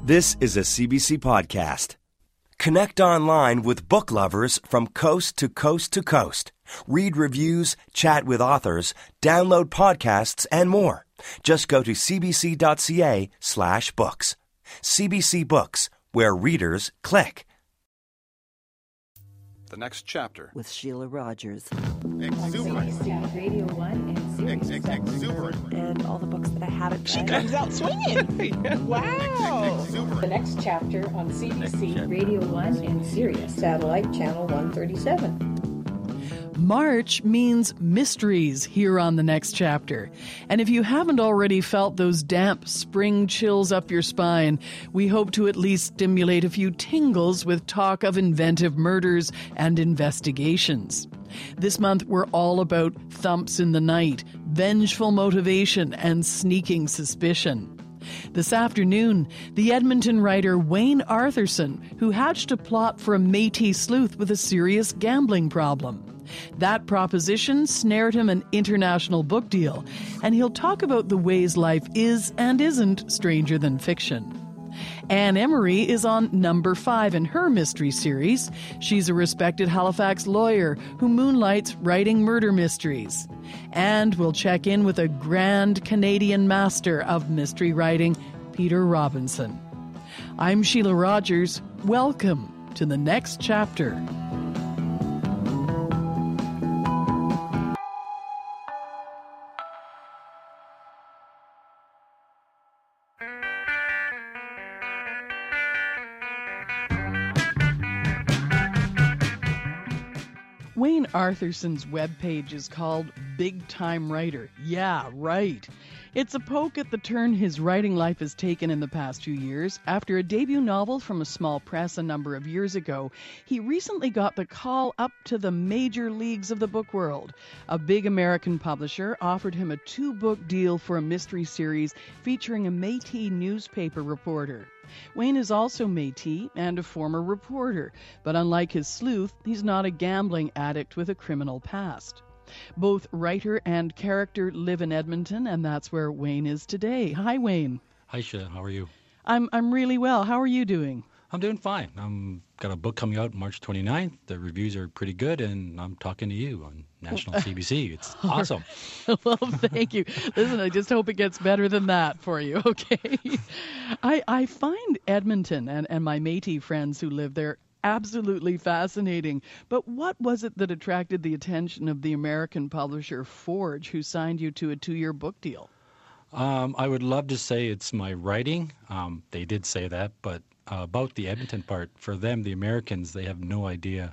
This is a CBC podcast. Connect online with book lovers from coast to coast to coast. Read reviews, chat with authors, download podcasts, and more. Just go to cbc.ca/books. CBC Books, where readers click. The next chapter. With Sheila Rogers. Exuberant. Radio 1 and Sirius. Exuberant. And all the books that I haven't read. She comes out swinging. Wow. The next chapter on CBC Radio 1 and Sirius. Satellite Channel 137. March means mysteries here on The Next Chapter. And if you haven't already felt those damp spring chills up your spine, we hope to at least stimulate a few tingles with talk of inventive murders and investigations. This month, we're all about thumps in the night, vengeful motivation, and sneaking suspicion. This afternoon, the Edmonton writer Wayne Arthurson, who hatched a plot for a Métis sleuth with a serious gambling problem. That proposition snared him an international book deal, and he'll talk about the ways life is and isn't stranger than fiction. Anne Emery is on number 5 in her mystery series. She's a respected Halifax lawyer who moonlights writing murder mysteries. And we'll check in with a grand Canadian master of mystery writing, Peter Robinson. I'm Sheila Rogers. Welcome to The Next Chapter. Wayne Arthurson's webpage is called Big Time Writer. Yeah, right. It's a poke at the turn his writing life has taken in the past few years. After a debut novel from a small press a number of years ago, he recently got the call up to the major leagues of the book world. A big American publisher offered him a 2-book deal for a mystery series featuring a Métis newspaper reporter. Wayne is also Métis and a former reporter, but unlike his sleuth, he's not a gambling addict with a criminal past. Both writer and character live in Edmonton, and that's where Wayne is today. Hi, Wayne. Hi, Sheila. How are you? I'm really well. How are you doing? I'm doing fine. Got a book coming out March 29th. The reviews are pretty good, and I'm talking to you on National CBC. It's awesome. Well, thank you. Listen, I just hope it gets better than that for you, okay? I find Edmonton and my Métis friends who live there absolutely fascinating. But what was it that attracted the attention of the American publisher Forge, who signed you to a 2-year book deal? I would love to say it's my writing. They did say that, but about the Edmonton part, for them, the Americans, they have no idea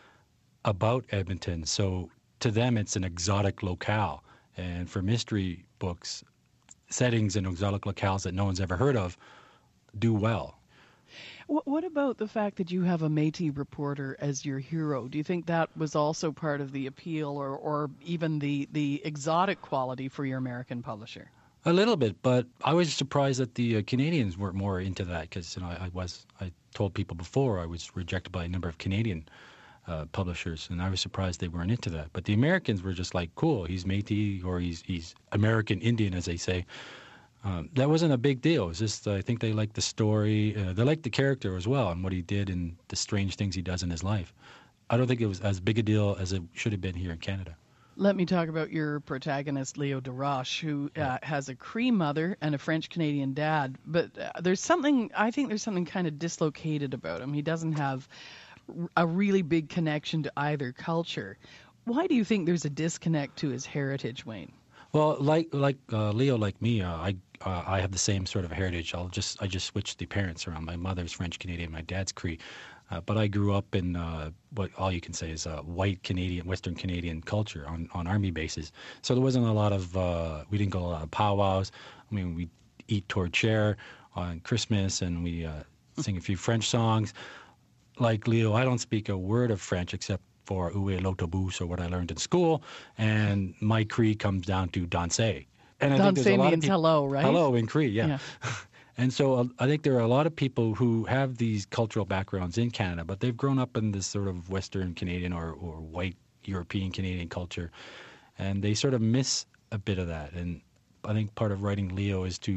about Edmonton. So to them, it's an exotic locale. And for mystery books, settings in exotic locales that no one's ever heard of do well. What about the fact that you have a Métis reporter as your hero? Do you think that was also part of the appeal or even the exotic quality for your American publisher? A little bit, but I was surprised that the Canadians weren't more into that because I told people before I was rejected by a number of Canadian publishers, and I was surprised they weren't into that. But the Americans were just like, cool, he's Métis or he's American Indian, as they say. That wasn't a big deal. It was just I think they liked the story. They liked the character as well and what he did and the strange things he does in his life. I don't think it was as big a deal as it should have been here in Canada. Let me talk about your protagonist, Leo Desroches, who has a Cree mother and a French-Canadian dad. But there's something kind of dislocated about him. He doesn't have a really big connection to either culture. Why do you think there's a disconnect to his heritage, Wayne? Well, like Leo, like me, I have the same sort of heritage. I just switched the parents around. My mother's French-Canadian, my dad's Cree. But I grew up in what all you can say is white Canadian, Western Canadian culture on army bases. So there wasn't a lot of, we didn't go to a lot of powwows. I mean, we eat tortillere on Christmas and we sing a few French songs. Like Leo, I don't speak a word of French except for Où est l'autobus, or what I learned in school. And my Cree comes down to danse. And I think there's a lot of people, hello, right? Hello in Cree, yeah. And so I think there are a lot of people who have these cultural backgrounds in Canada, but they've grown up in this sort of Western Canadian or white European Canadian culture, and they sort of miss a bit of that. And I think part of writing Leo is to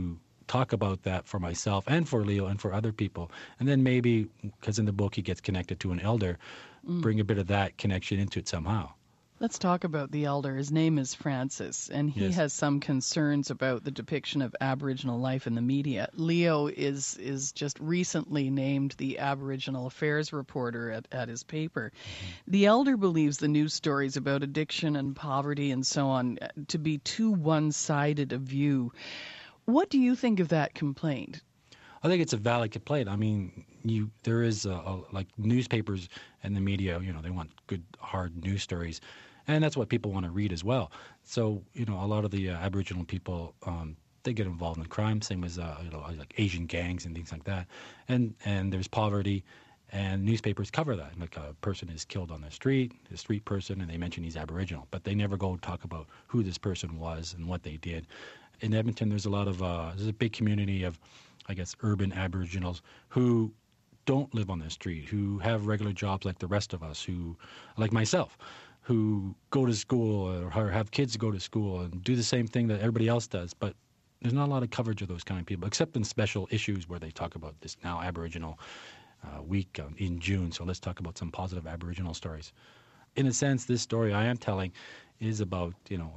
talk about that for myself and for Leo and for other people. And then maybe, because in the book he gets connected to an elder, bring a bit of that connection into it somehow. Let's talk about the elder. His name is Francis, and he Yes. has some concerns about the depiction of Aboriginal life in the media. Leo is just recently named the Aboriginal Affairs reporter at his paper. The elder believes the news stories about addiction and poverty and so on to be too one-sided a view. What do you think of that complaint? I think it's a valid complaint. I mean, there is like newspapers and the media, they want good, hard news stories. And that's what people want to read as well. So, a lot of the Aboriginal people, they get involved in crime, same as, like Asian gangs and things like that. And there's poverty, and newspapers cover that. Like a person is killed on the street, a street person, and they mention he's Aboriginal. But they never go talk about who this person was and what they did. In Edmonton, there's there's a big community of, I guess, urban Aboriginals who don't live on the street, who have regular jobs like the rest of us, who, like myself, who go to school or have kids go to school and do the same thing that everybody else does. But there's not a lot of coverage of those kind of people, except in special issues where they talk about this now Aboriginal week in June. So let's talk about some positive Aboriginal stories. In a sense, this story I am telling is about,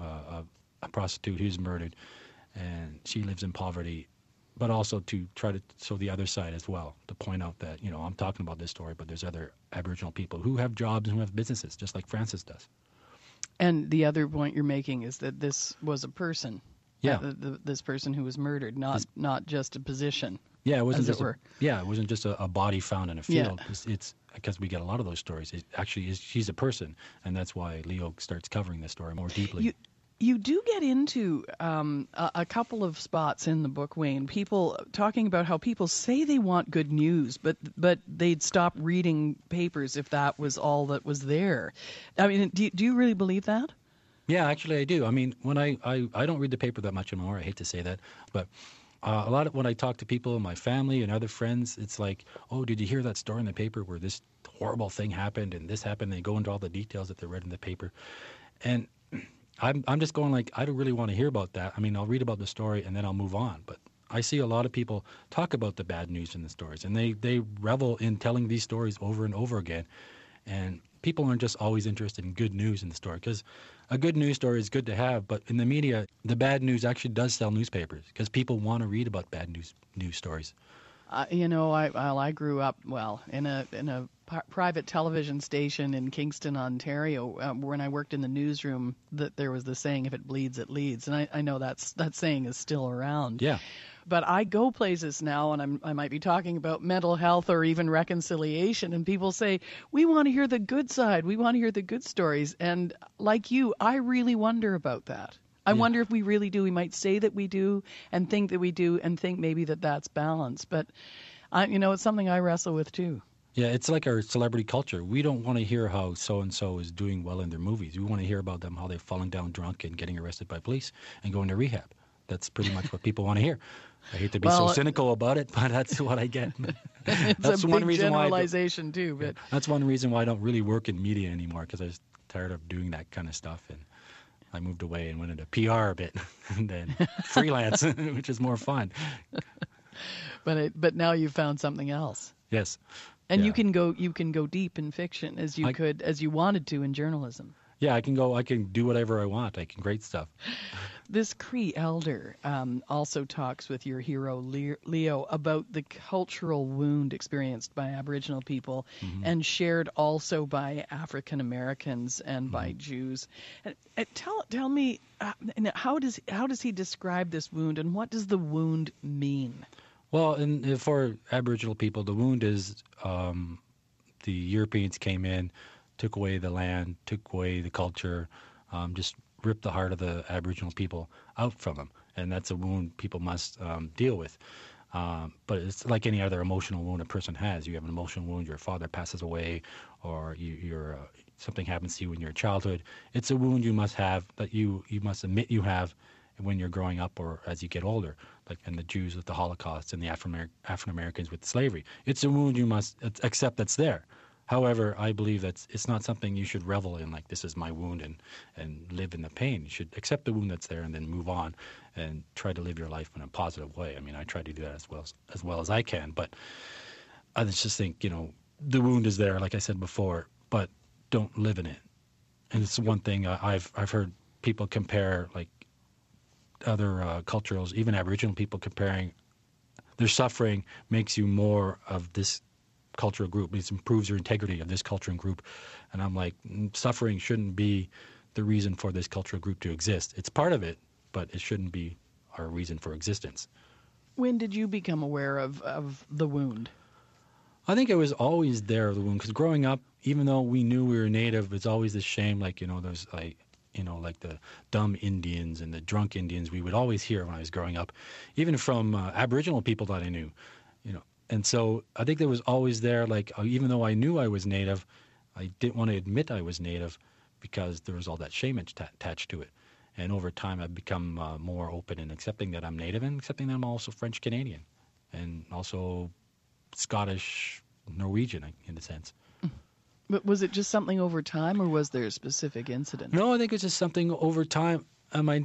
a prostitute who's murdered, and she lives in poverty, but also to try to show the other side as well, to point out that, I'm talking about this story, but there's other Aboriginal people who have jobs and who have businesses, just like Francis does. And the other point you're making is that this was a person. Yeah. This person who was murdered, not just a position. Yeah, it wasn't as just it were. It wasn't just a body found in a field. Yeah. It's because we get a lot of those stories. It actually is, she's a person, and that's why Leo starts covering this story more deeply. You do get into a couple of spots in the book, Wayne, people talking about how people say they want good news, but they'd stop reading papers if that was all that was there. I mean, do you really believe that? Yeah, actually I do. I mean, when I don't read the paper that much anymore. I hate to say that, but a lot of when I talk to people, my family and other friends, it's like, oh, did you hear that story in the paper where this horrible thing happened and this happened? And they go into all the details that they read in the paper. And I'm just going like, I don't really want to hear about that. I mean, I'll read about the story and then I'll move on. But I see a lot of people talk about the bad news in the stories, and they revel in telling these stories over and over again. And people aren't just always interested in good news in the story, because a good news story is good to have, but in the media, the bad news actually does sell newspapers because people want to read about bad news stories. I grew up, in a private television station in Kingston, Ontario, when I worked in the newsroom, that there was the saying, if it bleeds, it leads. And I know that saying is still around. Yeah. But I go places now, and I might be talking about mental health or even reconciliation, and people say, we want to hear the good side. We want to hear the good stories. And like you, I really wonder about that. I wonder if we really do. We might say that we do and think that we do and think maybe that's balance. But, it's something I wrestle with too. Yeah, it's like our celebrity culture. We don't want to hear how so-and-so is doing well in their movies. We want to hear about them, how they've fallen down drunk and getting arrested by police and going to rehab. That's pretty much what people want to hear. I hate to be so cynical about it, but that's what I get. It's a big generalization too. But that's one reason why I don't really work in media anymore, because I was tired of doing that kind of stuff. And I moved away and went into PR a bit, and then freelance, which is more fun. But now you've found something else. Yes. And you can go deep in fiction as you wanted to in journalism. Yeah, I can do whatever I want. I can create stuff. This Cree elder also talks with your hero Leo about the cultural wound experienced by Aboriginal people and shared also by African Americans and by Jews. Tell me, how does he describe this wound, and what does the wound mean? Well, for Aboriginal people, the wound is the Europeans came in, took away the land, took away the culture, just ripped the heart of the Aboriginal people out from them. And that's a wound people must deal with. But it's like any other emotional wound a person has. You have an emotional wound, your father passes away, or something happens to you in your childhood. It's a wound you must have, that you must admit you have when you're growing up or as you get older, and the Jews with the Holocaust and the African Americans with slavery. It's a wound you must accept that's there. However, I believe that it's not something you should revel in, like this is my wound and live in the pain. You should accept the wound that's there and then move on and try to live your life in a positive way. I mean, I try to do that as well as I can, but I just think, the wound is there, like I said before, but don't live in it. And it's one thing I've heard people compare, like other cultures, even Aboriginal people comparing their suffering makes you more of this cultural group. It improves your integrity of this cultural group. And I'm like, suffering shouldn't be the reason for this cultural group to exist. It's part of it, but it shouldn't be our reason for existence. When did you become aware of the wound? I think it was always there, the wound, because growing up, even though we knew we were Native, it's always this shame, like, there's like the dumb Indians and the drunk Indians we would always hear when I was growing up, even from Aboriginal people that I knew, And so I think that was always there, like, even though I knew I was Native, I didn't want to admit I was Native because there was all that shame attached to it. And over time, I've become more open in accepting that I'm Native and accepting that I'm also French Canadian and also Scottish Norwegian, in a sense. But was it just something over time, or was there a specific incident? No, I think it's just something over time. I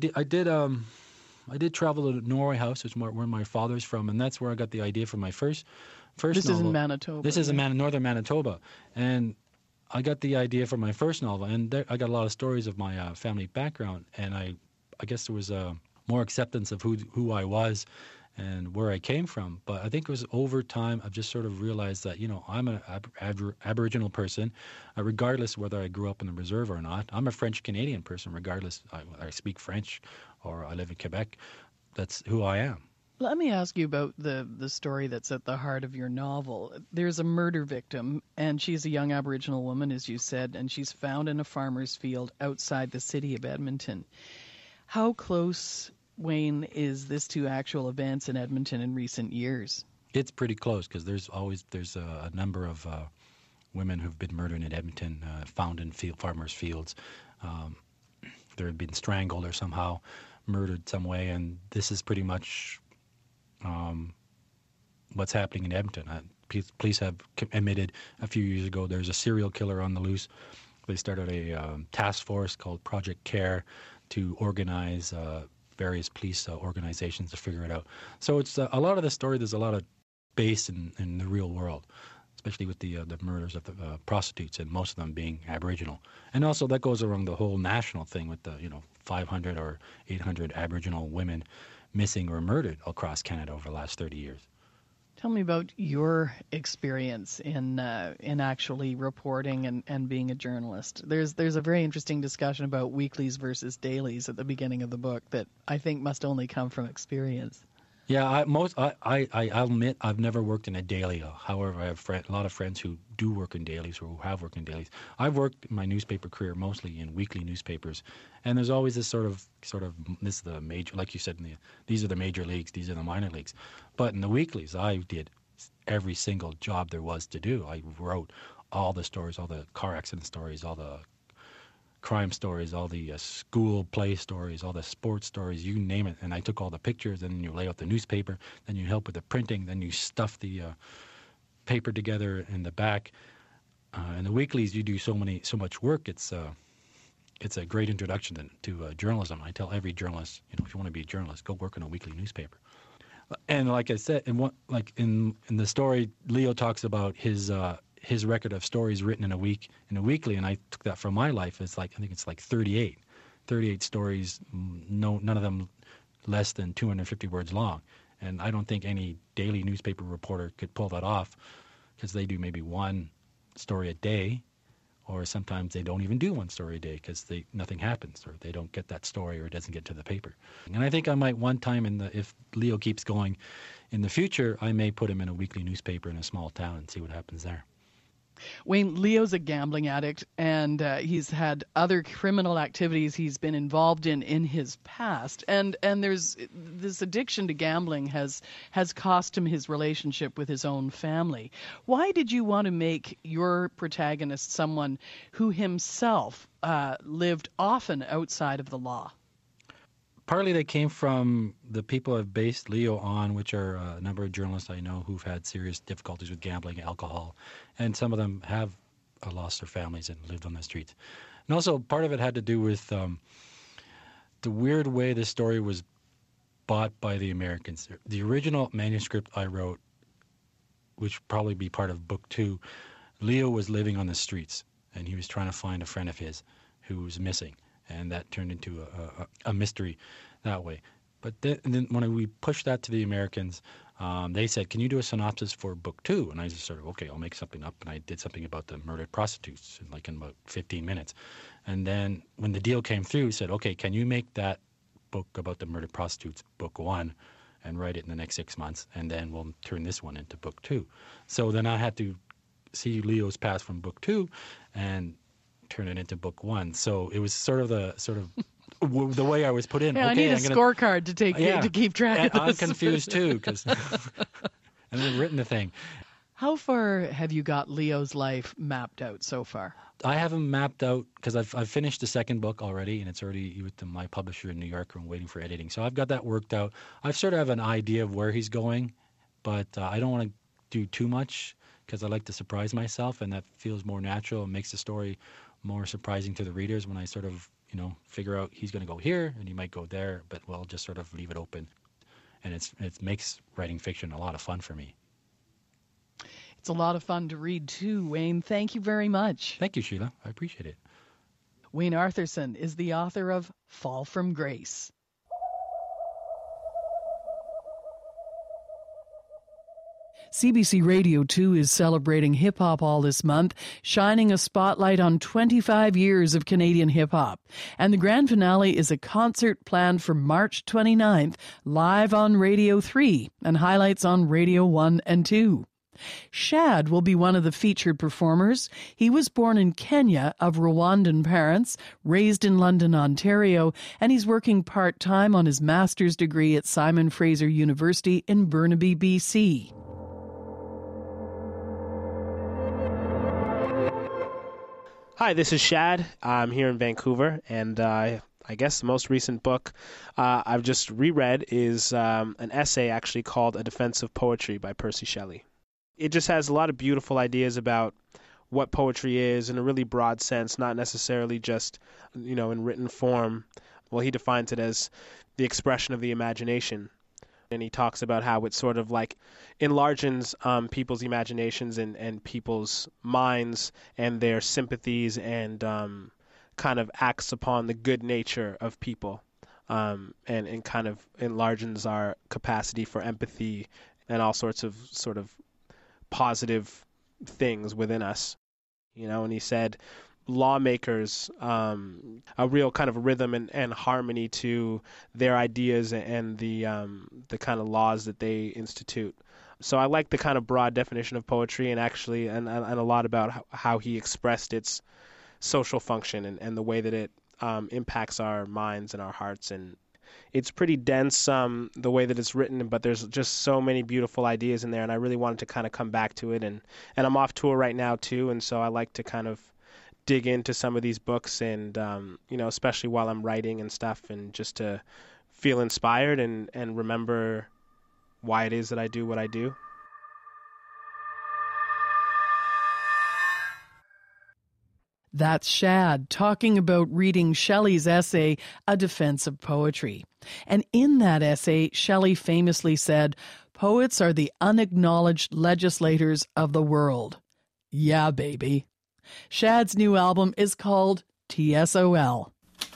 did travel to Norway House, which is where my father's from, and that's where I got the idea for my first novel. This is in Manitoba. This is in northern Manitoba, and I got the idea for my first novel, and I got a lot of stories of my family background, and I guess there was more acceptance of who I was and where I came from. But I think it was over time I've just sort of realized that, I'm an Aboriginal person, regardless whether I grew up in the reserve or not. I'm a French Canadian person, regardless I speak French or I live in Quebec. That's who I am. Let me ask you about the story that's at the heart of your novel. There's a murder victim, and she's a young Aboriginal woman, as you said, and she's found in a farmer's field outside the city of Edmonton. How close, Wayne, is this to actual events in Edmonton in recent years? It's pretty close because there's a number of women who've been murdered in Edmonton, found in farmers' fields. They've been strangled or somehow murdered some way, and this is pretty much what's happening in Edmonton. Police have admitted a few years ago there's a serial killer on the loose. They started a task force called Project CARE to organize various police organizations to figure it out. So it's a lot of the story. There's a lot of base in the real world, especially with the murders of the prostitutes, and most of them being Aboriginal. And also that goes around the whole national thing with the 500 or 800 Aboriginal women missing or murdered across Canada over the last 30 years. Tell me about your experience in actually reporting and being a journalist. There's a very interesting discussion about weeklies versus dailies at the beginning of the book that I think must only come from experience. Yeah, I'll admit I've never worked in a daily. However, I have a lot of friends who do work in dailies or who have worked in dailies. I've worked in my newspaper career mostly in weekly newspapers, and there's always this sort of this is the major, like you said, these are the major leagues, these are the minor leagues. But in the weeklies, I did every single job there was to do. I wrote all the stories, all the car accident stories, all the crime stories, all the school play stories, all the sports stories, you name it. And I took all the pictures, and then you lay out the newspaper, then you help with the printing, then you stuff the paper together in the back. In the weeklies, you do so much work. It's a great introduction to journalism. I tell every journalist, if you want to be a journalist, go work in a weekly newspaper. And like I said, in the story, Leo talks about his record of stories written in a weekly, and I took that from my life. I think it's like 38 stories, none of them less than 250 words long. And I don't think any daily newspaper reporter could pull that off, because they do maybe one story a day, or sometimes they don't even do one story a day because nothing happens, or they don't get that story, or it doesn't get to the paper. And I think I might one time if Leo keeps going in the future, I may put him in a weekly newspaper in a small town and see what happens there. Wayne, Leo's a gambling addict, and he's had other criminal activities he's been involved in his past. And there's this addiction to gambling has cost him his relationship with his own family. Why did you want to make your protagonist someone who himself lived often outside of the law? Partly they came from the people I've based Leo on, which are a number of journalists I know who've had serious difficulties with gambling, alcohol, and some of them have lost their families and lived on the streets. And also part of it had to do with the weird way the story was bought by the Americans. The original manuscript I wrote, which would probably be part of book 2, Leo was living on the streets, and he was trying to find a friend of his who was missing, and that turned into a mystery that way. But then when we pushed that to the Americans, they said, can you do a synopsis for book 2? And I just sort of, okay, I'll make something up. And I did something about the murdered prostitutes in about 15 minutes. And then when the deal came through, said, okay, can you make that book about the murdered prostitutes book 1 and write it in the next 6 months, and then we'll turn this one into book 2. So then I had to see Leo's past from book 2 and turn it into book 1. So it was sort of the way I was put in. Yeah, okay, I need a scorecard to keep track of this. I'm confused too, because and I've written the thing. How far have you got Leo's life mapped out so far? I haven't mapped out because I've finished the second book already, and it's already with my publisher in New York. I'm waiting for editing, so I've got that worked out. I sort of have an idea of where he's going, but I don't want to do too much because I like to surprise myself, and that feels more natural and makes the story more surprising to the readers when I sort of figure out he's going to go here and he might go there, but we'll just sort of leave it open, and it makes writing fiction a lot of fun for me. It's a lot of fun to read too, Wayne. Thank you very much. Thank you, Sheila. I appreciate it. Wayne Arthurson is the author of Fall from Grace. CBC Radio 2 is celebrating hip-hop all this month, shining a spotlight on 25 years of Canadian hip-hop. And the grand finale is a concert planned for March 29th, live on Radio 3, and highlights on Radio 1 and 2. Shad will be one of the featured performers. He was born in Kenya of Rwandan parents, raised in London, Ontario, and he's working part-time on his master's degree at Simon Fraser University in Burnaby, BC. Hi, this is Shad. I'm here in Vancouver, and I guess the most recent book I've just reread is an essay actually called A Defense of Poetry by Percy Shelley. It just has a lot of beautiful ideas about what poetry is in a really broad sense, not necessarily just, in written form. Well, he defines it as the expression of the imagination. And he talks about how it sort of like enlarges people's imaginations and people's minds and their sympathies and kind of acts upon the good nature of people and kind of enlarges our capacity for empathy and all sorts of sort of positive things within us. And he said lawmakers, a real kind of rhythm and harmony to their ideas and the kind of laws that they institute. So I like the kind of broad definition of poetry and actually and a lot about how he expressed its social function and the way that it impacts our minds and our hearts. And it's pretty dense, the way that it's written, but there's just so many beautiful ideas in there, and I really wanted to kind of come back to it. And I'm off tour right now too, and so I like to kind of dig into some of these books and, especially while I'm writing and stuff, and just to feel inspired and remember why it is that I do what I do. That's Shad talking about reading Shelley's essay, A Defense of Poetry. And in that essay, Shelley famously said, "Poets are the unacknowledged legislators of the world." Yeah, baby. Shad's new album is called TSOL.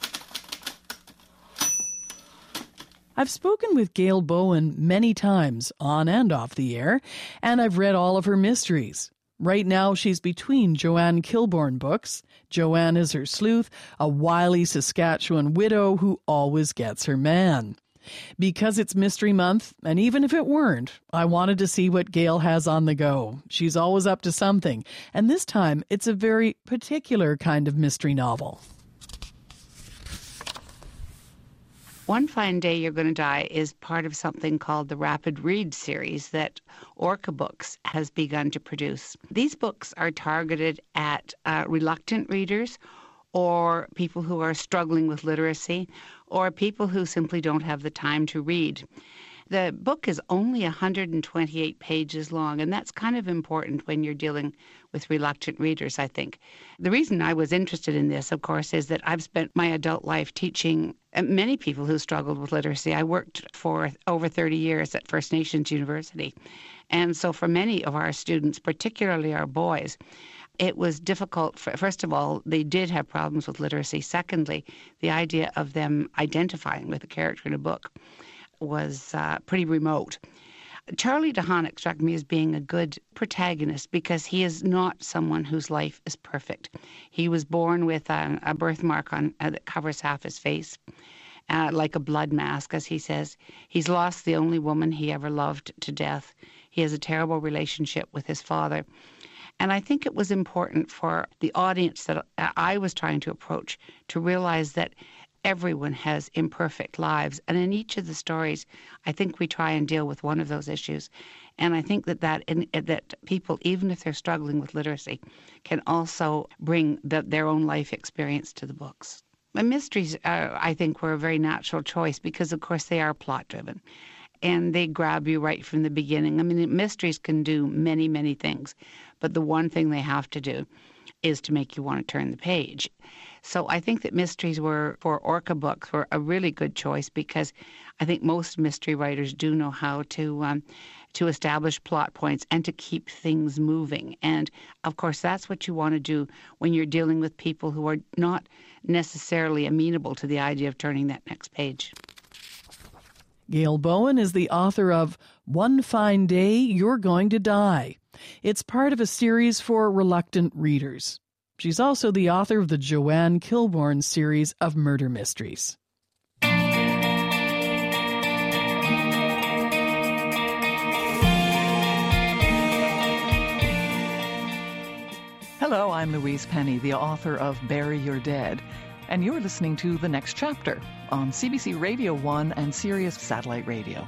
I've spoken with Gail Bowen many times, on and off the air, and I've read all of her mysteries. Right now, she's between Joanne Kilbourne books. Joanne is her sleuth, a wily Saskatchewan widow who always gets her man. Because it's Mystery Month, and even if it weren't, I wanted to see what Gail has on the go. She's always up to something, and this time it's a very particular kind of mystery novel. One Fine Day You're Going to Die is part of something called the Rapid Read series that Orca Books has begun to produce. These books are targeted at reluctant readers or people who are struggling with literacy or people who simply don't have the time to read. The book is only 128 pages long, and that's kind of important when you're dealing with reluctant readers, I think. The reason I was interested in this, of course, is that I've spent my adult life teaching many people who struggled with literacy. I worked for over 30 years at First Nations University. And so for many of our students, particularly our boys, it was difficult. First of all, they did have problems with literacy. Secondly, the idea of them identifying with a character in a book was pretty remote. Charlie DeHonnock struck me as being a good protagonist because he is not someone whose life is perfect. He was born with a birthmark on that covers half his face, like a blood mask, as he says. He's lost the only woman he ever loved to death. He has a terrible relationship with his father. And I think it was important for the audience that I was trying to approach to realize that everyone has imperfect lives. And in each of the stories, I think we try and deal with one of those issues. And I think that people, even if they're struggling with literacy, can also bring their own life experience to the books. And mysteries, I think, were a very natural choice because, of course, they are plot-driven. And they grab you right from the beginning. I mean, mysteries can do many, many things. But the one thing they have to do is to make you want to turn the page. So I think that mysteries for Orca books were a really good choice because I think most mystery writers do know how to establish plot points and to keep things moving. And, of course, that's what you want to do when you're dealing with people who are not necessarily amenable to the idea of turning that next page. Gail Bowen is the author of One Fine Day, You're Going to Die. It's part of a series for reluctant readers. She's also the author of the Joanne Kilbourne series of murder mysteries. Hello, I'm Louise Penny, the author of Bury Your Dead, and you're listening to The Next Chapter on CBC Radio 1 and Sirius Satellite Radio.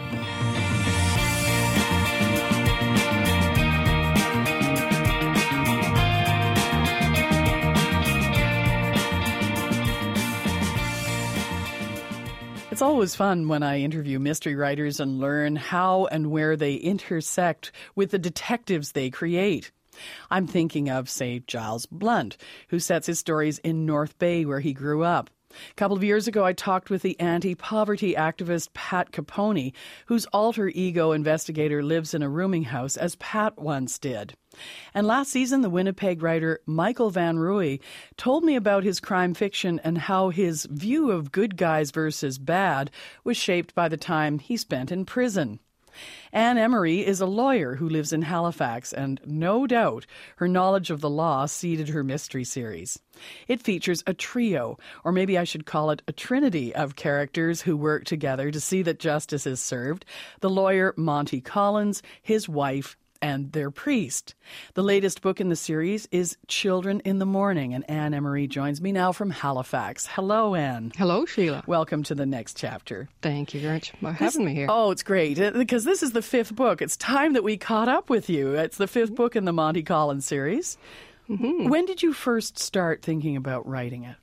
It's always fun when I interview mystery writers and learn how and where they intersect with the detectives they create. I'm thinking of, say, Giles Blunt, who sets his stories in North Bay, where he grew up. A couple of years ago, I talked with the anti-poverty activist Pat Capone, whose alter ego investigator lives in a rooming house, as Pat once did. And last season, the Winnipeg writer Michael Van Rooy told me about his crime fiction and how his view of good guys versus bad was shaped by the time he spent in prison. Anne Emery is a lawyer who lives in Halifax, and no doubt her knowledge of the law seeded her mystery series. It features a trio, or maybe I should call it a trinity, of characters who work together to see that justice is served: the lawyer Monty Collins, his wife, and their priest. The latest book in the series is Children in the Morning, and Anne Emery joins me now from Halifax. Hello, Anne. Hello, Sheila. Welcome to the next chapter. Thank you very much for having me here. Oh, it's great, because this is the fifth book. It's time that we caught up with you. It's the fifth book in the Monty Collins series. Mm-hmm. When did you first start thinking about writing it?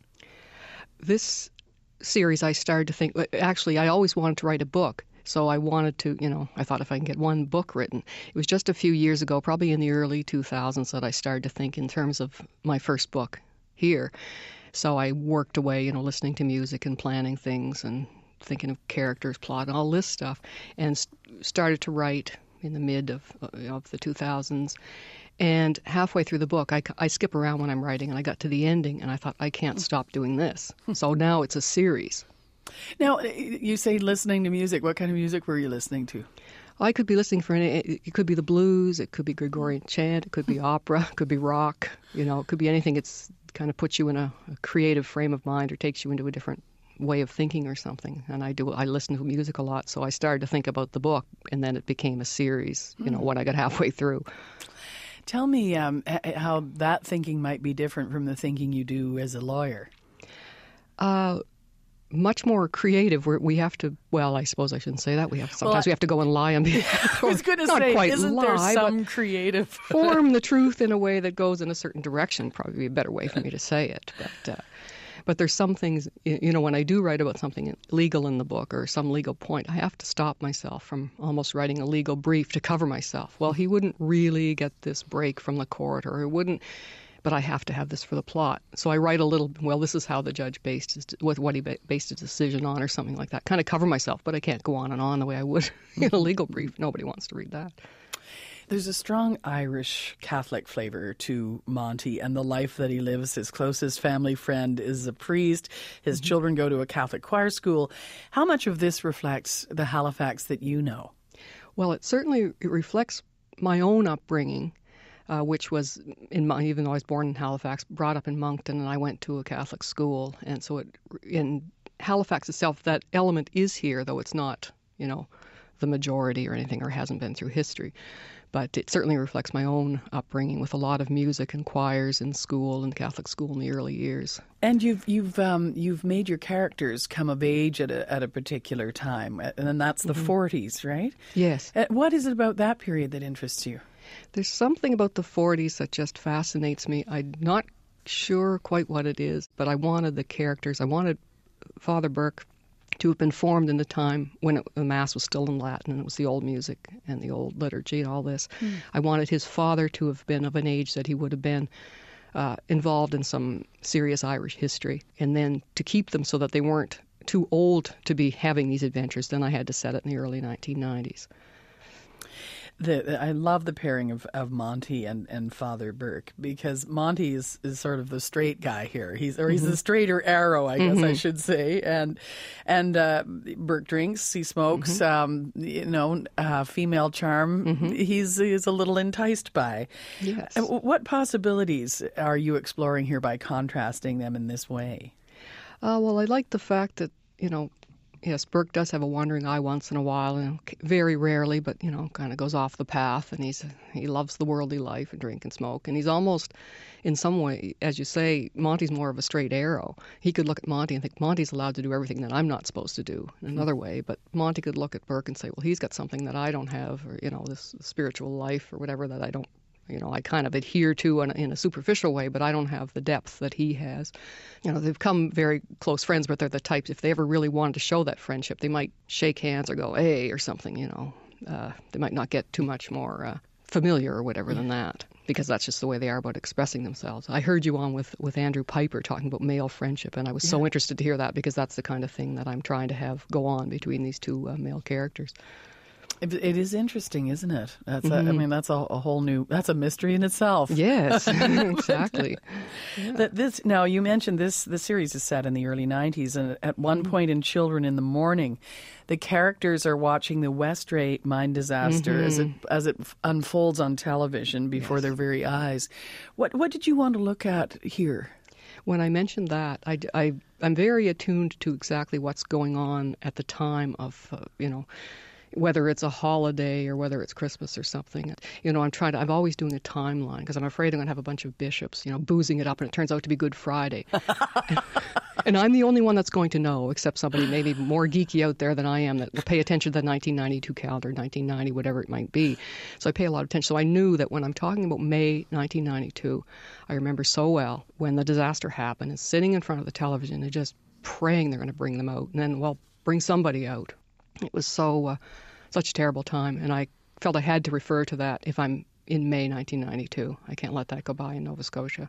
This series, I started to think, actually, I always wanted to write a book. So I wanted to, I thought if I can get one book written. It was just a few years ago, probably in the early 2000s, that I started to think in terms of my first book here. So I worked away, listening to music and planning things and thinking of characters, plot, and all this stuff, and started to write in the mid of the 2000s. And halfway through the book, I skip around when I'm writing, and I got to the ending, and I thought, I can't stop doing this. So now it's a series. Now, you say listening to music. What kind of music were you listening to? I could be listening for it could be the blues, it could be Gregorian chant, it could be opera, it could be rock, it could be anything. It's kind of puts you in a creative frame of mind or takes you into a different way of thinking or something. And I listen to music a lot, so I started to think about the book, and then it became a series, when I got halfway through. Tell me how that thinking might be different from the thinking you do as a lawyer. Much more creative. We have to, I suppose I shouldn't say that. We have to go and lie on behalf. I was going to say, isn't there some creative form the truth in a way that goes in a certain direction? Probably be a better way for me to say it. But there's some things, when I do write about something legal in the book or some legal point, I have to stop myself from almost writing a legal brief to cover myself. Well, he wouldn't really get this break from the court, or he wouldn't, but I have to have this for the plot. So I write a little, well, this is how the judge based what he based his decision on, or something like that. Kind of cover myself, but I can't go on and on the way I would in a legal brief. Nobody wants to read that. There's a strong Irish Catholic flavor to Monty and the life that he lives. His closest family friend is a priest. His children go to a Catholic choir school. How much of this reflects the Halifax that you know? Well, it reflects my own upbringing, which was, even though I was born in Halifax, brought up in Moncton, and I went to a Catholic school. And so in Halifax itself, that element is here, though it's not, the majority or anything, or hasn't been through history. But it certainly reflects my own upbringing with a lot of music and choirs in school and Catholic school in the early years. And you've made your characters come of age at a particular time, and that's the 40s, right? Yes. What is it about that period that interests you? There's something about the 40s that just fascinates me. I'm not sure quite what it is, but I wanted the characters. I wanted Father Burke to have been formed in the time when the Mass was still in Latin, and it was the old music and the old liturgy and all this. I wanted his father to have been of an age that he would have been involved in some serious Irish history, and then to keep them so that they weren't too old to be having these adventures. Then I had to set it in the early 1990s. I love the pairing of Monty and Father Burke, because Monty is sort of the straight guy here. He's the straighter arrow, I guess I should say. And Burke drinks, he smokes, female charm. He's a little enticed by. Yes. What possibilities are you exploring here by contrasting them in this way? Well, I like the fact that, yes, Burke does have a wandering eye once in a while, and very rarely, but, kind of goes off the path, and he loves the worldly life and drink and smoke. And he's almost, in some way, as you say, Monty's more of a straight arrow. He could look at Monty and think, Monty's allowed to do everything that I'm not supposed to do in another way. But Monty could look at Burke and say, well, he's got something that I don't have, or, this spiritual life or whatever that I don't, I kind of adhere to in a superficial way, but I don't have the depth that he has. They've become very close friends, but they're the types, if they ever really wanted to show that friendship, they might shake hands or go, hey, or something, They might not get too much more familiar or whatever than that, because that's just the way they are about expressing themselves. I heard you on with Andrew Piper talking about male friendship, and I was so interested to hear that, because that's the kind of thing that I'm trying to have go on between these two male characters. It is interesting, isn't it? That's that's a whole new, that's a mystery in itself. Yes, exactly. Now, you mentioned the series is set in the early 90s, and at one point in Children in the Morning, the characters are watching the Westray mine disaster as it unfolds on television before their very eyes. What did you want to look at here? When I mentioned that, I'm very attuned to exactly what's going on at the time of, whether it's a holiday or whether it's Christmas or something. I'm always doing a timeline, because I'm afraid I'm going to have a bunch of bishops, boozing it up, and it turns out to be Good Friday. And I'm the only one that's going to know, except somebody maybe more geeky out there than I am that will pay attention to the 1992 calendar, 1990, whatever it might be. So I pay a lot of attention. So I knew that when I'm talking about May 1992, I remember so well when the disaster happened, and sitting in front of the television and just praying they're going to bring them out. And then, bring somebody out. It was such a terrible time, and I felt I had to refer to that if I'm in May 1992. I can't let that go by in Nova Scotia.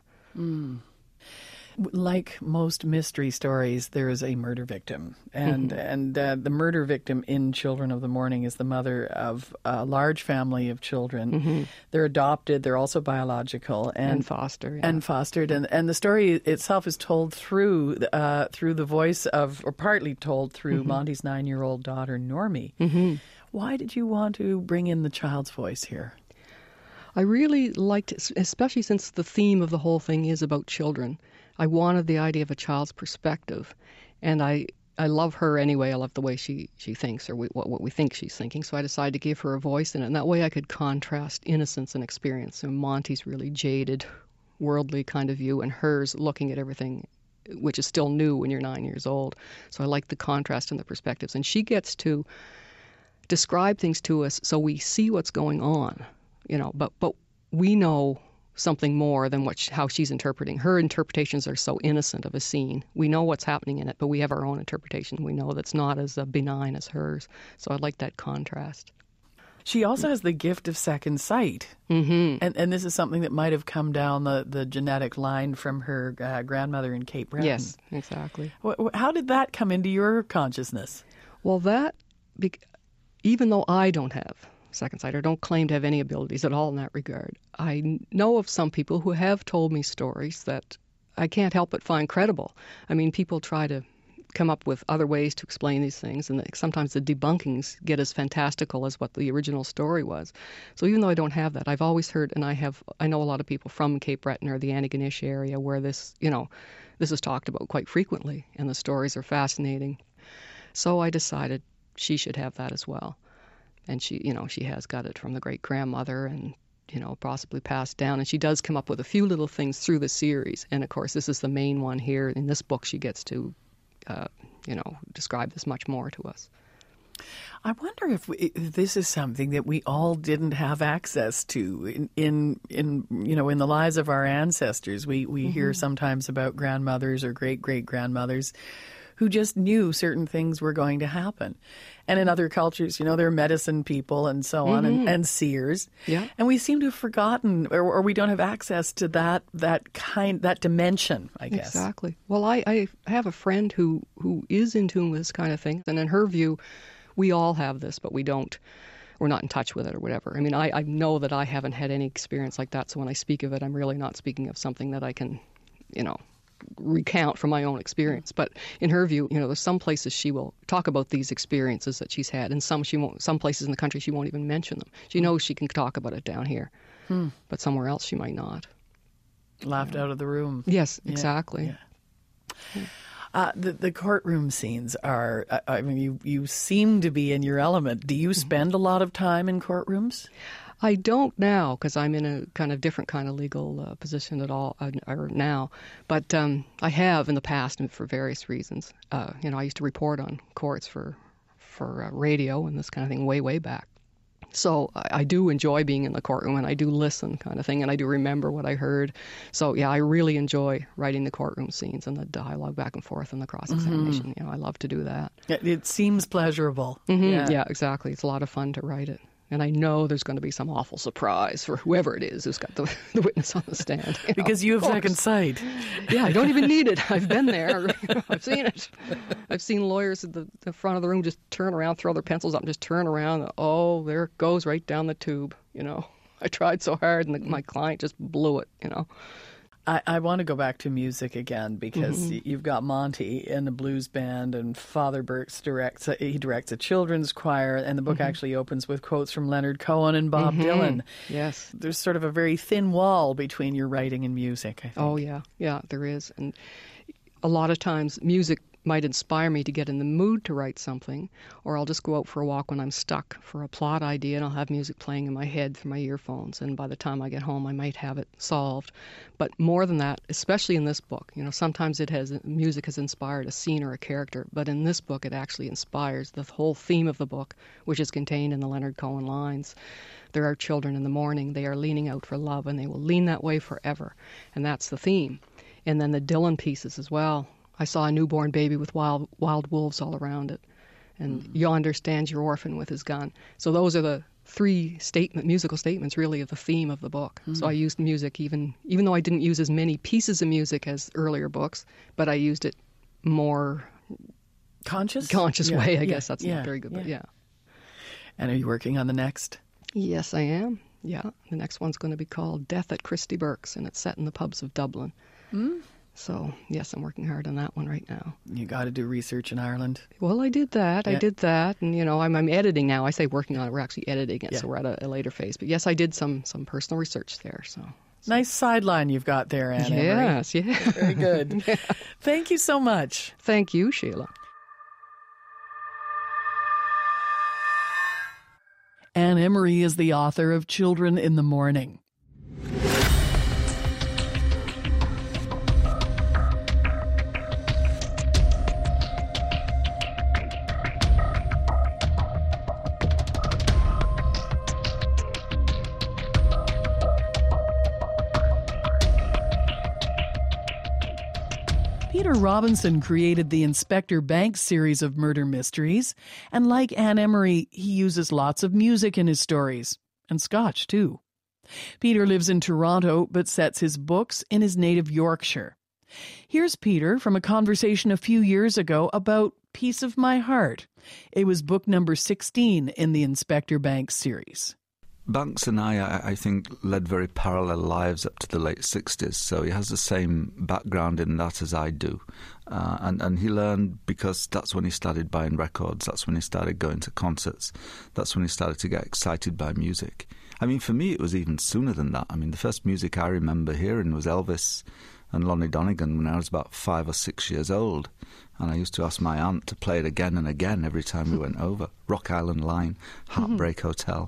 Like most mystery stories, there is a murder victim, and the murder victim in Children of the Morning is the mother of a large family of children. They're adopted. They're also biological and fostered. And fostered, and the story itself is told through the voice of, or partly told through Monty's 9-year-old daughter Normie. Why did you want to bring in the child's voice here? I really liked it, especially since the theme of the whole thing is about children. I wanted the idea of a child's perspective, and I love her anyway. I love the way she thinks, or what we think she's thinking, so I decided to give her a voice in it, and that way I could contrast innocence and experience. So Monty's really jaded, worldly kind of view, and hers looking at everything, which is still new when you're 9 years old. So I like the contrast and the perspectives, and she gets to describe things to us so we see what's going on, but we know something more than how she's interpreting. Her interpretations are so innocent of a scene. We know what's happening in it, but we have our own interpretation. We know that's not as benign as hers. So I like that contrast. She also has the gift of second sight. Mm-hmm. And this is something that might have come down the genetic line from her grandmother in Cape Breton. Yes, exactly. How did that come into your consciousness? Well, even though I don't have second sight or don't claim to have any abilities at all in that regard, I know of some people who have told me stories that I can't help but find credible. I mean, people try to come up with other ways to explain these things, and sometimes the debunkings get as fantastical as what the original story was. So even though I don't have that, I've always heard, and I know a lot of people from Cape Breton or the Antigonish area where this is talked about quite frequently, and the stories are fascinating. So I decided she should have that as well. And she has got it from the great-grandmother and, possibly passed down. And she does come up with a few little things through the series. And, of course, this is the main one here. In this book, she gets to, describe this much more to us. I wonder if this is something that we all didn't have access to in the lives of our ancestors. We hear sometimes about grandmothers or great-great-grandmothers who just knew certain things were going to happen. And in other cultures, there are medicine people and so on, and seers. Yeah. And we seem to have forgotten, or we don't have access to that dimension, I guess. Exactly. Well, I have a friend who is in tune with this kind of thing, and in her view, we all have this, but we're not in touch with it or whatever. I mean, I know that I haven't had any experience like that, so when I speak of it, I'm really not speaking of something that I can, recount from my own experience. But in her view, there's some places she will talk about these experiences that she's had, and some she won't. Some places in the country she won't even mention them. She knows she can talk about it down here, but somewhere else she might not. Laughed out of the room. Yes, exactly. Yeah. The courtroom scenes are, you seem to be in your element. Do you spend a lot of time in courtrooms? I don't now, because I'm in a kind of different kind of legal position now. But I have in the past, and for various reasons. I used to report on courts for radio and this kind of thing way back. So I do enjoy being in the courtroom, and I do listen kind of thing, and I do remember what I heard. So, yeah, I really enjoy writing the courtroom scenes and the dialogue back and forth and the cross-examination. I love to do that. It seems pleasurable. Mm-hmm. Yeah, exactly. It's a lot of fun to write it. And I know there's going to be some awful surprise for whoever it is who's got the witness on the stand. Because you have second sight. Yeah, I don't even need it. I've been there. I've seen it. I've seen lawyers at the front of the room just turn around, throw their pencils up, and just turn around. And, there it goes right down the tube. I tried so hard, and my client just blew it. I want to go back to music again because you've got Monty in the blues band, and Father Burks directs a children's choir, and the book actually opens with quotes from Leonard Cohen and Bob Dylan. Yes. There's sort of a very thin wall between your writing and music, I think. Oh, yeah. Yeah, there is. And a lot of times music might inspire me to get in the mood to write something, or I'll just go out for a walk when I'm stuck for a plot idea, and I'll have music playing in my head through my earphones, and by the time I get home I might have it solved. But more than that, especially in this book, sometimes music has inspired a scene or a character, but in this book it actually inspires the whole theme of the book, which is contained in the Leonard Cohen lines. There are children in the morning, they are leaning out for love, and they will lean that way forever, and that's the theme. And then the Dylan pieces as well. I saw a newborn baby with wild wolves all around it. And yonder stands your orphan with his gun. So those are the three musical statements, really, of the theme of the book. So I used music, even though I didn't use as many pieces of music as earlier books, but I used it more conscious way. I guess that's not very good, but yeah. And are you working on the next? Yes, I am. Yeah, the next one's going to be called Death at Christy Burke's, and it's set in the pubs of Dublin. So, yes, I'm working hard on that one right now. You got to do research in Ireland. Well, I did that. And, I'm editing now. I say working on it. We're actually editing it, so we're at a later phase. But, yes, I did some personal research there. So nice sideline you've got there, Anne Emery. Yes, yeah. Very good. Yeah. Thank you so much. Thank you, Sheila. Anne Emery is the author of Children in the Morning. Peter Robinson created the Inspector Banks series of murder mysteries, and like Anne Emery, he uses lots of music in his stories, and Scotch too. Peter lives in Toronto, but sets his books in his native Yorkshire. Here's Peter from a conversation a few years ago about Piece of My Heart. It was book number 16 in the Inspector Banks series. Banks and I think, led very parallel lives up to the late 60s, so he has the same background in that as I do. And he learned because that's when he started buying records, that's when he started going to concerts, that's when he started to get excited by music. I mean, for me, it was even sooner than that. I mean, the first music I remember hearing was Elvis and Lonnie Donegan when I was about 5 or 6 years old. And I used to ask my aunt to play it again and again every time we went over. Rock Island Line, Heartbreak Hotel.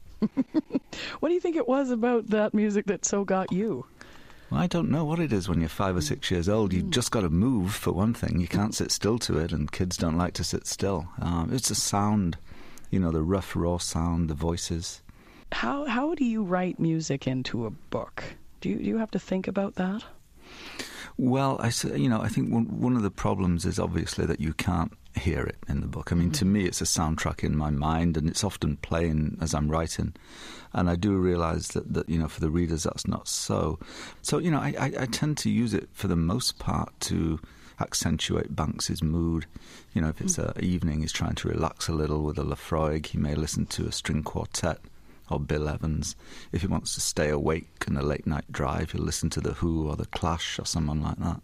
What do you think it was about that music that so got you? Well, I don't know what it is when you're 5 or 6 years old. You've just got to move, for one thing. You can't sit still to it, and kids don't like to sit still. It's the sound, the rough, raw sound, the voices. How do you write music into a book? Do you have to think about that? Well, I think one of the problems is obviously that you can't hear it in the book. I mean, to me, it's a soundtrack in my mind, and it's often playing as I'm writing. And I do realise that for the readers, that's not so. So, I tend to use it for the most part to accentuate Banks's mood. If it's an evening, he's trying to relax a little with a Lafroig, he may listen to a string quartet or Bill Evans. If he wants to stay awake in a late-night drive, he'll listen to The Who or The Clash or someone like that.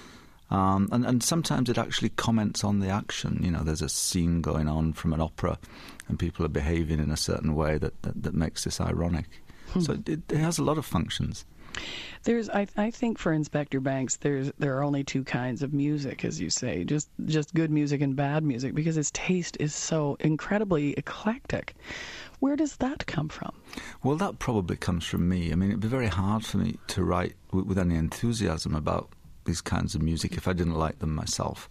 And sometimes it actually comments on the action. There's a scene going on from an opera and people are behaving in a certain way that makes this ironic. So it has a lot of functions. I think for Inspector Banks, there are only two kinds of music, as you say, just good music and bad music, because his taste is so incredibly eclectic. Where does that come from? Well, that probably comes from me. I mean, it'd be very hard for me to write with any enthusiasm about these kinds of music if I didn't like them myself.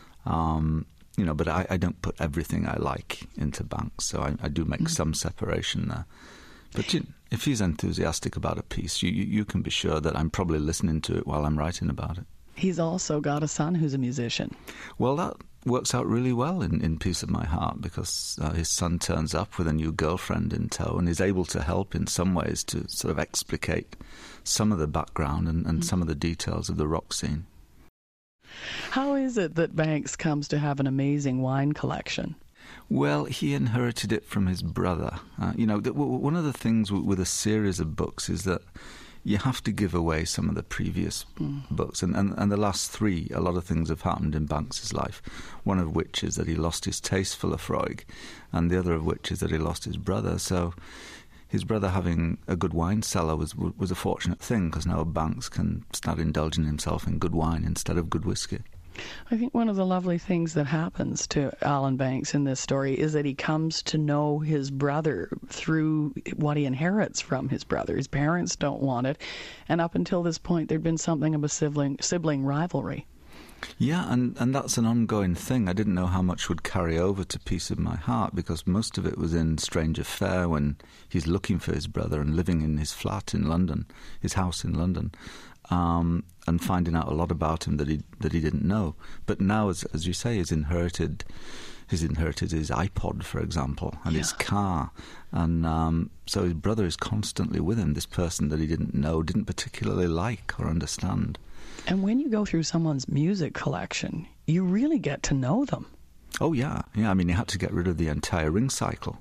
But I don't put everything I like into Banks, so I do make some separation there. But if he's enthusiastic about a piece, you can be sure that I'm probably listening to it while I'm writing about it. He's also got a son who's a musician. Well, that works out really well in Piece of My Heart, because his son turns up with a new girlfriend in tow and is able to help in some ways to sort of explicate some of the background and some of the details of the rock scene. How is it that Banks comes to have an amazing wine collection? Well, he inherited it from his brother. One of the things with a series of books is that you have to give away some of the previous books. And the last three, a lot of things have happened in Banks's life, one of which is that he lost his taste for Lafroig, and the other of which is that he lost his brother. So his brother having a good wine cellar was a fortunate thing, because now Banks can start indulging himself in good wine instead of good whiskey. I think one of the lovely things that happens to Alan Banks in this story is that he comes to know his brother through what he inherits from his brother. His parents don't want it, and up until this point there'd been something of a sibling rivalry. Yeah, and that's an ongoing thing. I didn't know how much would carry over to Piece of My Heart, because most of it was in Strange Affair, when he's looking for his brother and living in his flat in London, his house in London. And finding out a lot about him that he didn't know. But now, as you say, he's inherited his iPod, for example, and his car, and so his brother is constantly with him. This person that he didn't know, didn't particularly like or understand. And when you go through someone's music collection, you really get to know them. Oh yeah. I mean, he had to get rid of the entire ring cycle.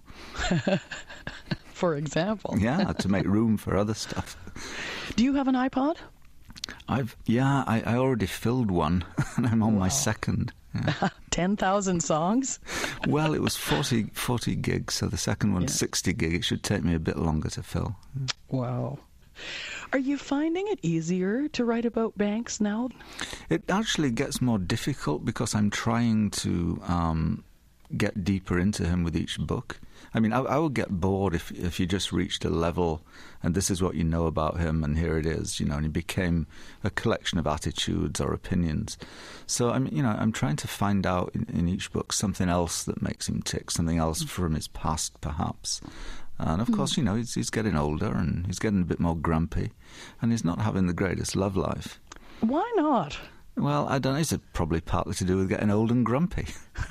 For example. Yeah, to make room for other stuff. Do you have an iPod? I already filled one, and I'm on my second. Yeah. 10,000 songs? Well, it was 40 gigs, so the second one's 60 gig. It should take me a bit longer to fill. Wow. Are you finding it easier to write about Banks now? It actually gets more difficult, because I'm trying to get deeper into him with each book. I mean, I would get bored if you just reached a level and this is what you know about him and here it is, and he became a collection of attitudes or opinions. So I'm trying to find out in each book something else that makes him tick, something else from his past perhaps. And of course, he's getting older and he's getting a bit more grumpy and he's not having the greatest love life. Why not? Well, I don't know. It's probably partly to do with getting old and grumpy.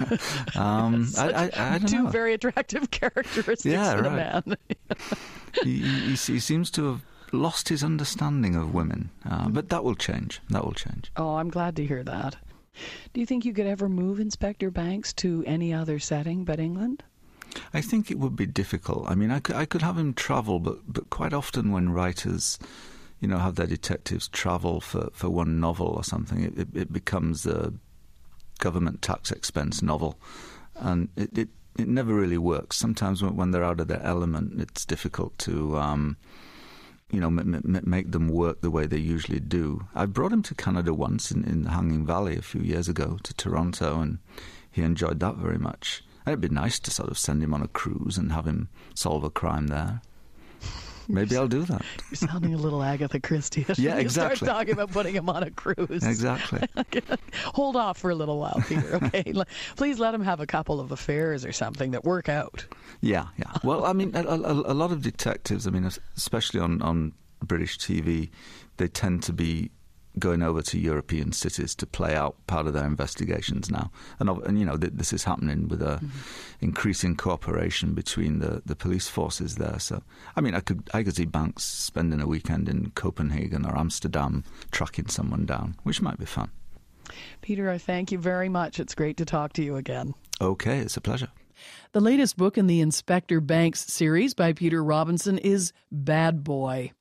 I don't Two know. very attractive characteristics in a man. he seems to have lost his understanding of women, but that will change. That will change. Oh, I'm glad to hear that. Do you think you could ever move Inspector Banks to any other setting but England? I think it would be difficult. I mean, I could have him travel, but quite often when writers, have their detectives travel for one novel or something, it becomes a government tax expense novel, and it never really works. Sometimes when they're out of their element, it's difficult to make them work the way they usually do. I brought him to Canada once in the Hanging Valley a few years ago, to Toronto, and he enjoyed that very much. And it'd be nice to sort of send him on a cruise and have him solve a crime there. Maybe I'll do that. You're sounding a little Agatha Christie. Yeah, exactly. Start talking about putting him on a cruise. Exactly. Hold off for a little while, Peter, okay? Please let him have a couple of affairs or something that work out. Yeah. Well, I mean, a lot of detectives, I mean, especially on British TV, they tend to be going over to European cities to play out part of their investigations now. And this is happening with increasing cooperation between the police forces there. So, I mean, I could see Banks spending a weekend in Copenhagen or Amsterdam tracking someone down, which might be fun. Peter, I thank you very much. It's great to talk to you again. Okay, it's a pleasure. The latest book in the Inspector Banks series by Peter Robinson is Bad Boy.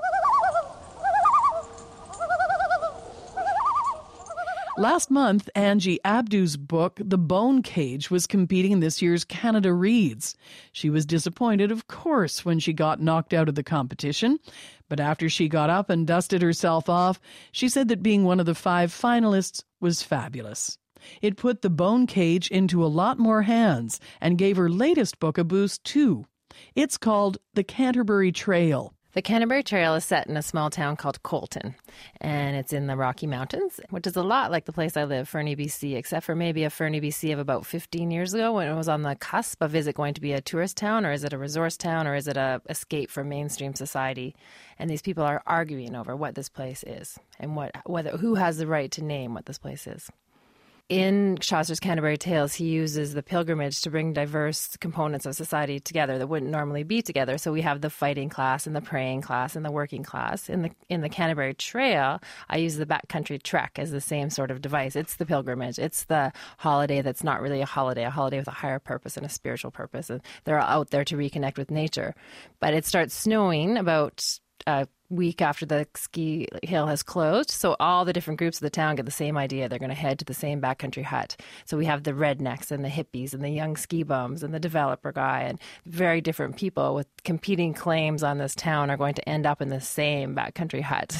Last month, Angie Abdu's book, The Bone Cage, was competing in this year's Canada Reads. She was disappointed, of course, when she got knocked out of the competition. But after she got up and dusted herself off, she said that being one of the 5 finalists was fabulous. It put The Bone Cage into a lot more hands and gave her latest book a boost, too. It's called The Canterbury Trail. The Canterbury Trail is set in a small town called Colton, and it's in the Rocky Mountains, which is a lot like the place I live, Fernie, BC, except for maybe a Fernie, BC of about 15 years ago when it was on the cusp of, is it going to be a tourist town, or is it a resource town, or is it a escape from mainstream society? And these people are arguing over what this place is and who has the right to name what this place is. In Chaucer's Canterbury Tales, he uses the pilgrimage to bring diverse components of society together that wouldn't normally be together. So we have the fighting class and the praying class and the working class. In the Canterbury Trail, I use the backcountry trek as the same sort of device. It's the pilgrimage. It's the holiday that's not really a holiday with a higher purpose and a spiritual purpose. And they're all out there to reconnect with nature. But it starts snowing about a week after the ski hill has closed. So all the different groups of the town get the same idea. They're going to head to the same backcountry hut. So we have the rednecks and the hippies and the young ski bums and the developer guy, and very different people with competing claims on this town are going to end up in the same backcountry hut.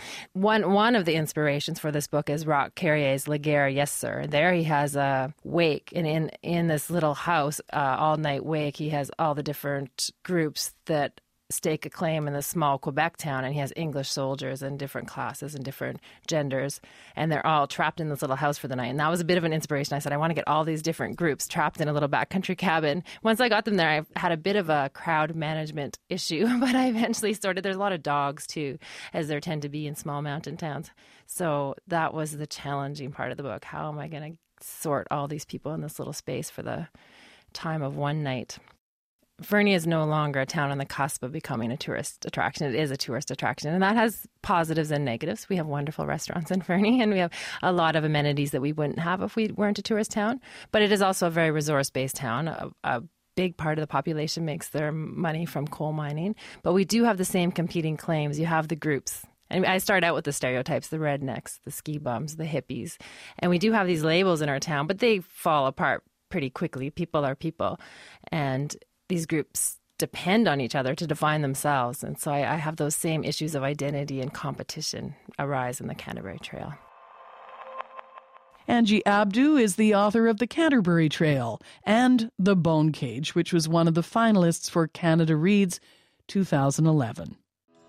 One of the inspirations for this book is Roch Carrier's La Guerre, Yes Sir. There he has a wake, and in this little house, all-night wake, he has all the different groups that stake a claim in this small Quebec town, and he has English soldiers and different classes and different genders, and they're all trapped in this little house for the night. And that was a bit of an inspiration. I said, I want to get all these different groups trapped in a little backcountry cabin. Once I got them there, I had a bit of a crowd management issue, but I eventually there's a lot of dogs too, as there tend to be in small mountain towns. So that was the challenging part of the book. How am I going to sort all these people in this little space for the time of one night? Fernie is no longer a town on the cusp of becoming a tourist attraction. It is a tourist attraction, and that has positives and negatives. We have wonderful restaurants in Fernie, and we have a lot of amenities that we wouldn't have if we weren't a tourist town. But it is also a very resource-based town. A big part of the population makes their money from coal mining. But we do have the same competing claims. You have the groups. And I start out with the stereotypes, the rednecks, the ski bums, the hippies. And we do have these labels in our town, but they fall apart pretty quickly. People are people. And these groups depend on each other to define themselves. And so I have those same issues of identity and competition arise in the Canterbury Trail. Angie Abdu is the author of The Canterbury Trail and The Bone Cage, which was one of the finalists for Canada Reads 2011.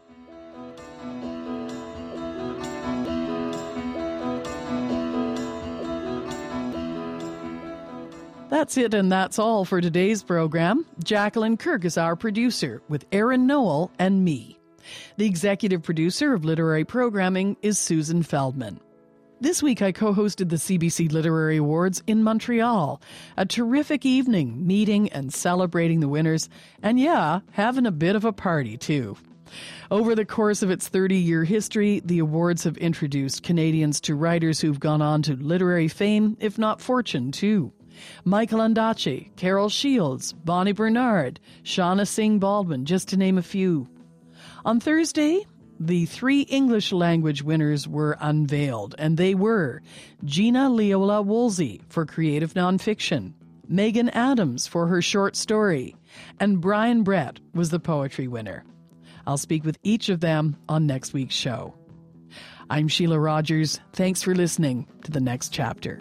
That's it, and that's all for today's program. Jacqueline Kirk is our producer, with Aaron Noel and me. The executive producer of literary programming is Susan Feldman. This week I co-hosted the CBC Literary Awards in Montreal. A terrific evening, meeting and celebrating the winners, and having a bit of a party too. Over the course of its 30-year history, the awards have introduced Canadians to writers who've gone on to literary fame, if not fortune, too. Michael Ondaatje, Carol Shields, Bonnie Bernard, Shauna Singh Baldwin, just to name a few. On Thursday, the 3 English-language winners were unveiled, and they were Gina Leola Woolsey for creative nonfiction, Megan Adams for her short story, and Brian Brett was the poetry winner. I'll speak with each of them on next week's show. I'm Sheila Rogers. Thanks for listening to The Next Chapter.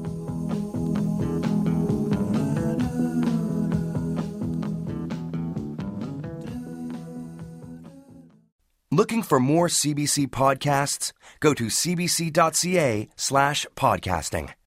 Looking for more CBC podcasts? Go to cbc.ca/podcasting.